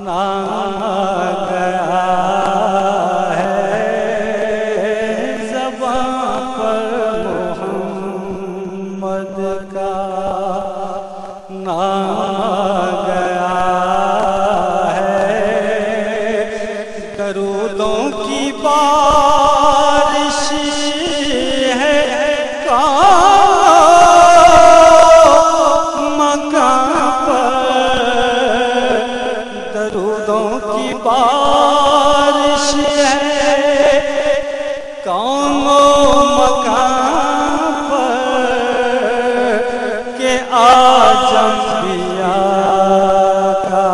نام گیا ہے زبان پر محمد کا نام گیا ہے درودوں کی بارش ہے بارش ہے کون و مکان پر کہ آج انبیاء کا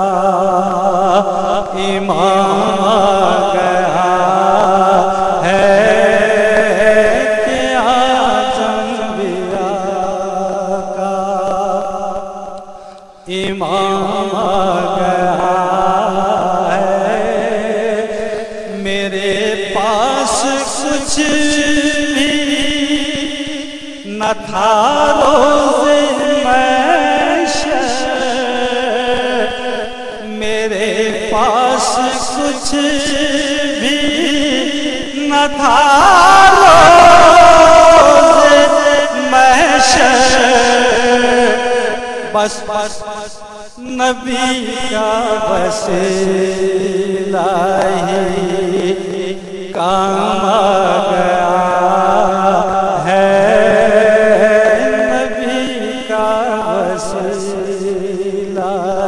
ایمان گیا ہے کہ آج انبیاء کا ایمان گیا کچھ بھی نہ تھا روز محشر میرے پاس کچھ بھی نہ تھا روز محشر بس نبی کا وسیلہ ہی کام آ گیا ہے نبی کا وسیلہ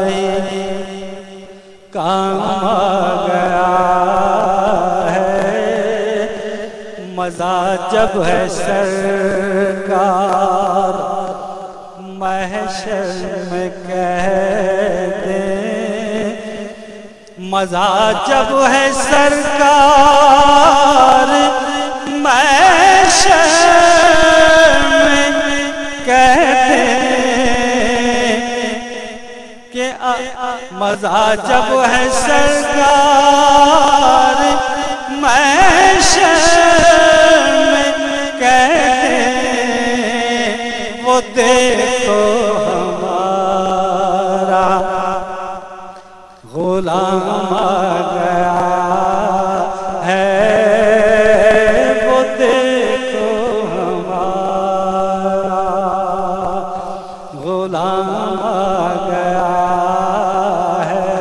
کام آ گیا ہے مزہ جب ہے سرکار محشر میں کہتے مزہ جب ہے سرکار محشر میں کہتے کہ مزہ جب ہے سرکار محشر میں کہتے وہ دیکھو ہمارا غلام آ گیا ہے وہ دیکھو ہمارا غلام آ گیا ہے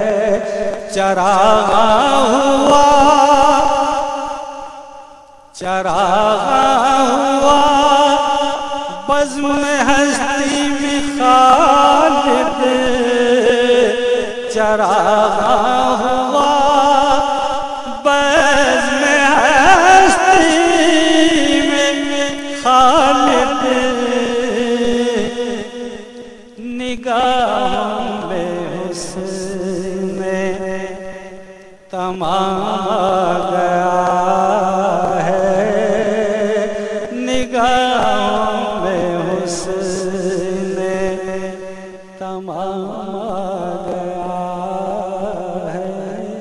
چراغ ہوا بزم ہستی میں خالد چراغ ہوا بزم ہستی میں خالد نگاہوں میں حسن تمام آ گیا ہے نگاہوں میں حسن تمام آ گیا ہے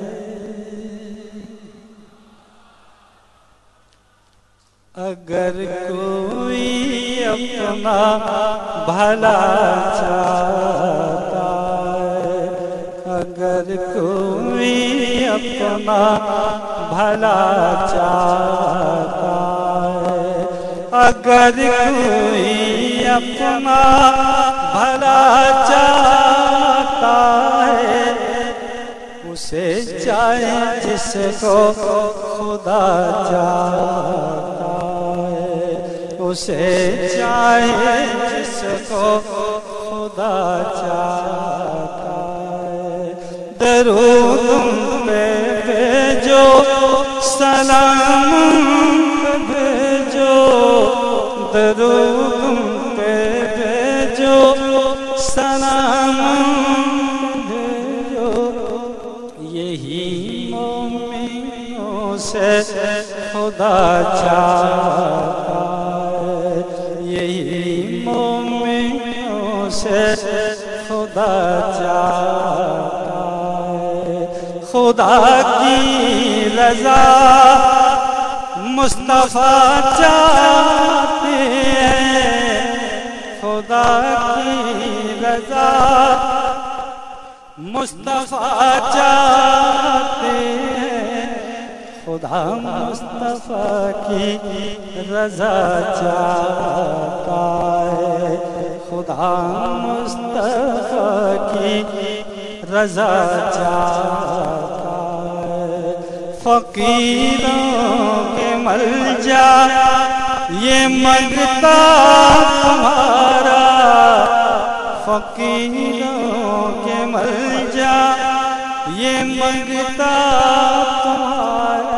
اگر کوئی اپنا بھلا چاہتا ہے اگر کوئی اپنا بھلا چاہتا ہے اگر کوئی اپنا بھلا چاہتا ہے اسے چاہے جس کو خدا چاہتا ہے اسے چاہے جس کو خدا چاہتا ہے درود پہ بھیجو سلام بھیجو درود پہ بھیجو سلام بھیجو یہی مومنوں سے خدا چاہتا ہے یہی مومنوں سے خدا چاہتا ہے خدا کی رضا مصطفیٰ چاہتے ہیں خدا کی رضا مصطفیٰ چاہتے ہیں خدا مصطفیٰ کی رضا چاہتا ہے، خدا مصطفیٰ کی رضا چاہتا ہے۔ فقیروں کے ملجا یہ منگتا تمہارا، فقیروں کے ملجا یہ منگتا تمہارا،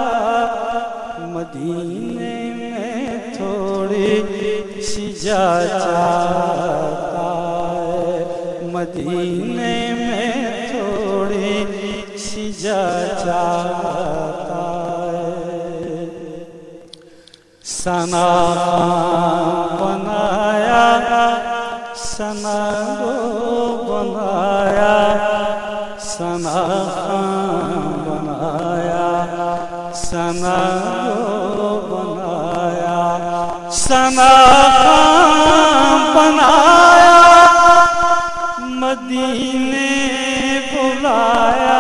مدینے میں تھوڑی سی جا چاہتا ہے، مدینے میں تھوڑی سی جا چاہتا ہے۔ ثنا بنایا ثنا کو بنایا، ثنا بنایا ثنا کو بنایا، ثنا بنایا مدینے بلایا،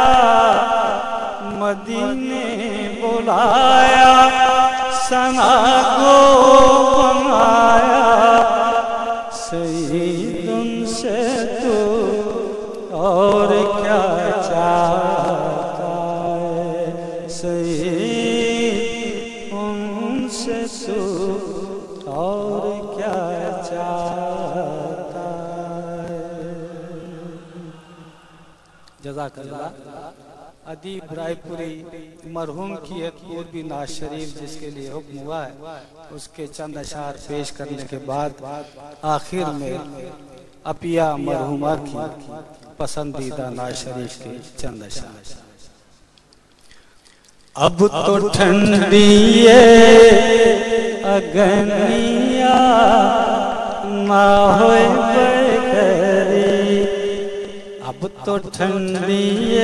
مدینے بلایا ثنا کو بنایا، سعید ان سے تو اور کیا چاہتا ہے، سعید ان سے تو اور کیا چاہتا ہے۔ جزاک اللہ۔ ادیب رائے پوری مرحوم کی ایک اور بھی نعت شریف جس کے لیے حکم ہوا ہے، اس کے چند اشعار پیش کرنے کے بعد آخر میں عپیہ مرحومہ کی پسندیدہ نعت شریف کے چند اشعار۔ اب تو ٹھنڈی اگنیا نہ ہوئے بکری، اب تو ٹھنڈی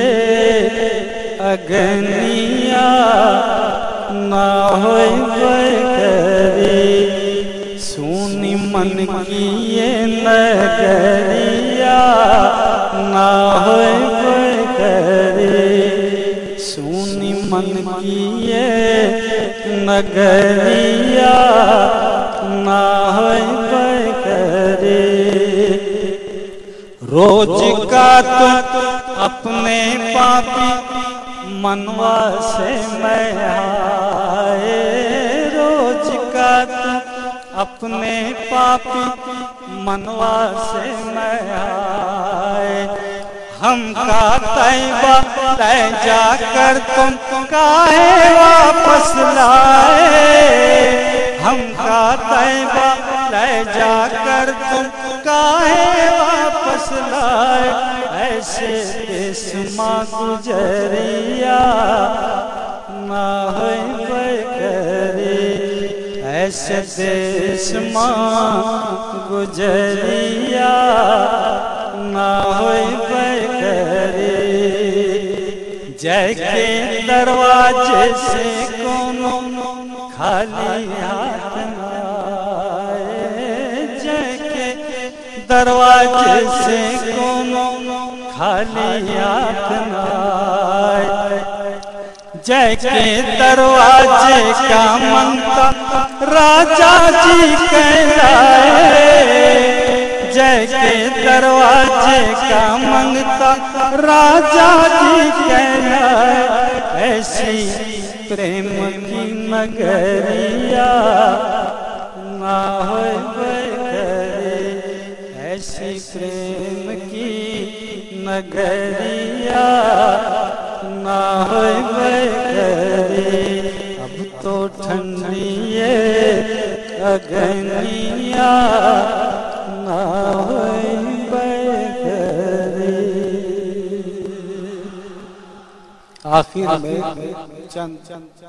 اگنیا نہ ہوئے بکری، سونی من کی یہ نگریا نہ ہوئے بکری، سونی من کی یہ نگریا نہ ہوئے بکری، روز کا تو اپنے پاپی منوا سے میں آئے، روز کا تو اپنے پاپی منوا سے میں آئے، ہم کا طیبہ لے جا کر تم کاہے واپس لائے، ہم کا طیبہ لے جا کر تم کاہے واپس لائے، ایسے قسمہ گزریا نہ ہوئے بکری، ایسے قسمہ گزریا نہ ہوئے بکری، جے کے دروازے سے کونوں خالی ہاتھ نہ آئے، جے کے دروازے سے کونوں خالی ہاتھ نہ آئے، جے کے دروازے کا منگتا راجا جی کہلائے، جے کے دروازے کا منگتا راجا جی کہلائے، ایسی پریم کی نگریا نہ ہوئے بکری، ایسی پریم کی نگریا نہ ہوئے بکری، اب تو ٹھنڈی اگنیا نہ ہوئے بکری۔ آخر میں چند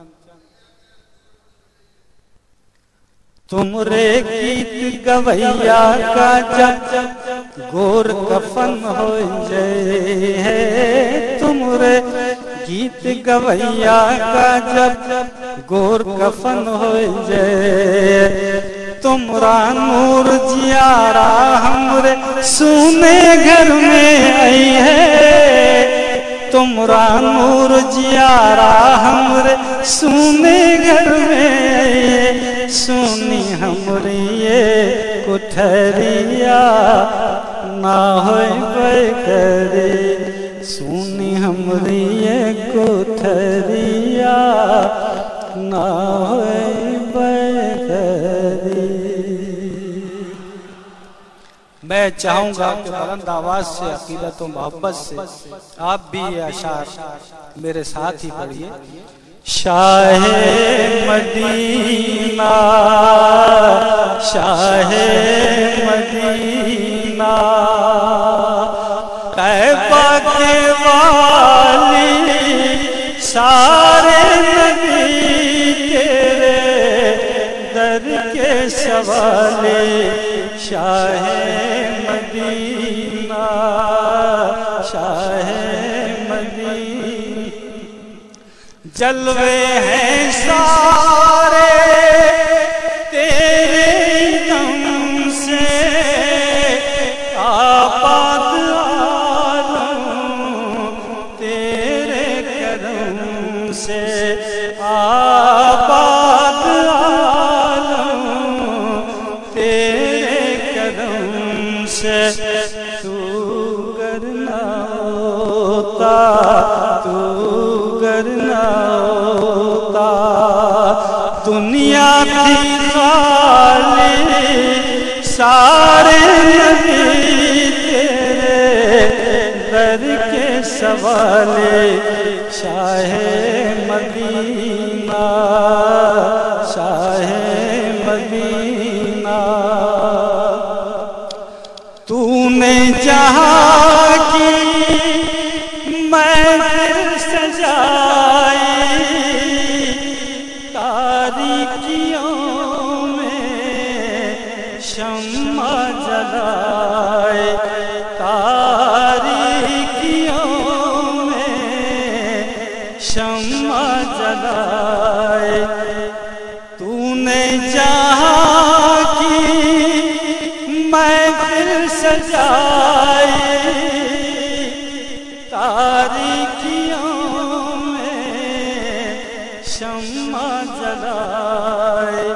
تمرے گیت گویا کا جب گور کفن ہو جائے، تمرے گیت گویا کا جب گور کفن ہو جائے، تمرا نور جیارا ہمرے سونے گھر میں آئی ہے، تمرا نور جیارا ہمرے سونے گھر میں سونی ہمری یہ کوٹھریا نہ ہوئی بکری سونی ہمری یہ کوٹھریا نہ ہوئی بکری۔ میں چاہوں گا کہ بلند آواز سے عقیدت و محبت سے آپ بھی یہ اشعار میرے ساتھ ہی پڑھیے۔ شاہ مدینہ شاہ مدینہ طیبہ کے والی سارے نبی تیرے در کے سوالے شاہ مدینہ شاہ مدینہ جلوے ہیں سارے تیرے دم سے آباد عالم تیرے کرم سے آباد عالم تیرے کرم سے تو گر نہ ہوتا تو گر نہ ہوتا دنیا تھی خالی سارے نبی تیرے در کے سوالے شاہ مدینہ شاہ مدینہ تو نے جہاں کی محفل سجائی تاریکیوں میں شمع جلائے تاریکیوں میں شمع جلائے تو نے جہاں کی محفل سجائی تاریکیوں میں شمع جلائے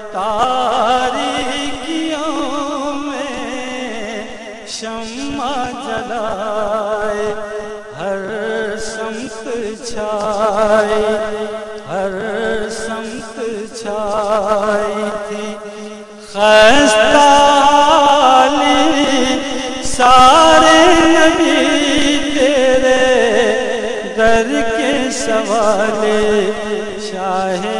تاریکیوں میں شمع جلائے ہر سمت چھائی ہر سمت چھائی تھی خستہ سارے نبی تیرے در کے سوالے شاہ